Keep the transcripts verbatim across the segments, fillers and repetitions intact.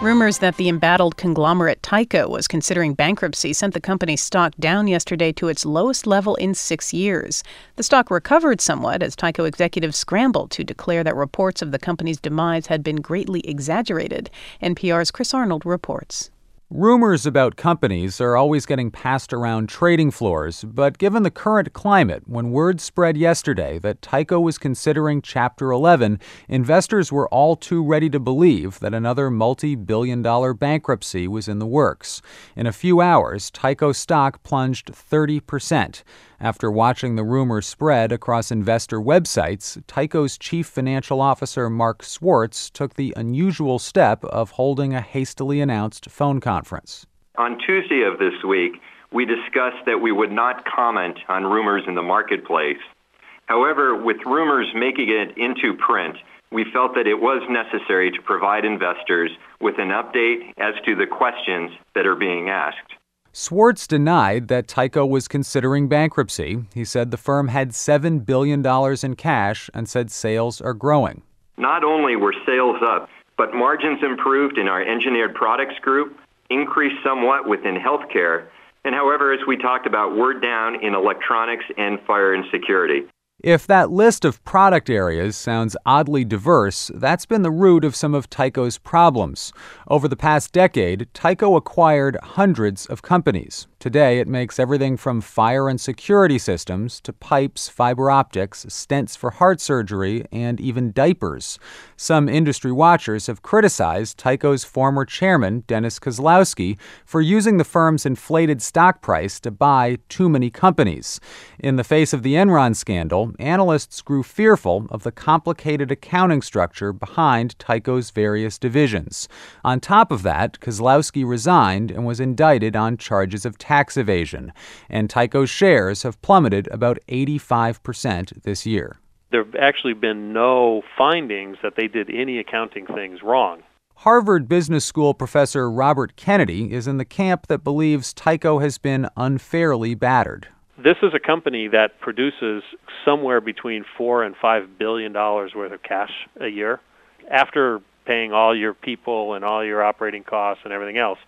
Rumors that the embattled conglomerate Tyco was considering bankruptcy sent the company's stock down yesterday to its lowest level in six years. The stock recovered somewhat as Tyco executives scrambled to declare that reports of the company's demise had been greatly exaggerated. N P R's Chris Arnold reports. Rumors about companies are always getting passed around trading floors, but given the current climate, when word spread yesterday that Tyco was considering Chapter eleven, investors were all too ready to believe that another multi-billion dollar bankruptcy was in the works. In a few hours, Tyco stock plunged thirty percent. After watching the rumor spread across investor websites, Tyco's chief financial officer Mark Swartz took the unusual step of holding a hastily announced phone conference. On Tuesday of this week, we discussed that we would not comment on rumors in the marketplace. However, with rumors making it into print, we felt that it was necessary to provide investors with an update as to the questions that are being asked. Swartz denied that Tyco was considering bankruptcy. He said the firm had seven billion dollars in cash and said sales are growing. Not only were sales up, but margins improved in our engineered products group, increased somewhat within healthcare, and however, as we talked about, we're down in electronics and fire and security. If that list of product areas sounds oddly diverse, that's been the root of some of Tyco's problems. Over the past decade, Tyco acquired hundreds of companies. Today, it makes everything from fire and security systems to pipes, fiber optics, stents for heart surgery, and even diapers. Some industry watchers have criticized Tyco's former chairman, Dennis Kozlowski, for using the firm's inflated stock price to buy too many companies. In the face of the Enron scandal, analysts grew fearful of the complicated accounting structure behind Tyco's various divisions. On top of that, Kozlowski resigned and was indicted on charges of tax evasion, and Tyco's shares have plummeted about eighty-five percent this year. There have actually been no findings that they did any accounting things wrong. Harvard Business School professor Robert Kennedy is in the camp that believes Tyco has been unfairly battered. This is a company that produces somewhere between four and five billion dollars worth of cash a year. After paying all your people and all your operating costs and everything else,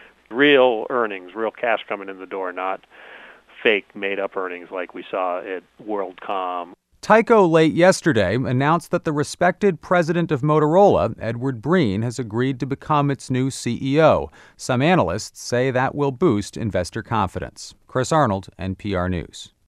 real earnings, real cash coming in the door, not fake made-up earnings like we saw at WorldCom. Tyco late yesterday announced that the respected president of Motorola, Edward Breen, has agreed to become its new C E O. Some analysts say that will boost investor confidence. Chris Arnold, N P R News.